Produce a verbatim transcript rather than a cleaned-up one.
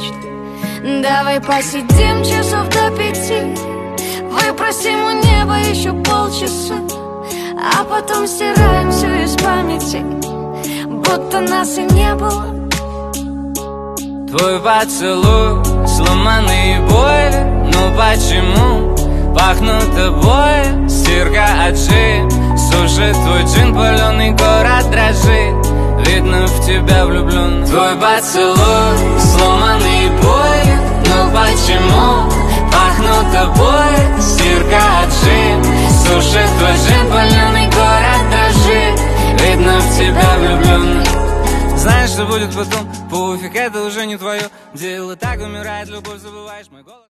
мечты. Давай посидим часов до пяти, выпросим у неба еще полчаса, а потом стираем все из памяти, будто нас и не было. Твой поцелуй, сломанные боли, ну почему пахнут тобой? Стирка от шеи сушит твой джин, паленый город дрожит, видно в тебя влюблен. Твой поцелуй, сломанные боли, ну почему пахнут тобой? Стирка от шеи сушит твой джин, паленый город дрожит, видно в тебя влюблен. Знаешь, что будет потом, пофиг, это уже не твое дело. Так умирает любовь, забываешь мой голос.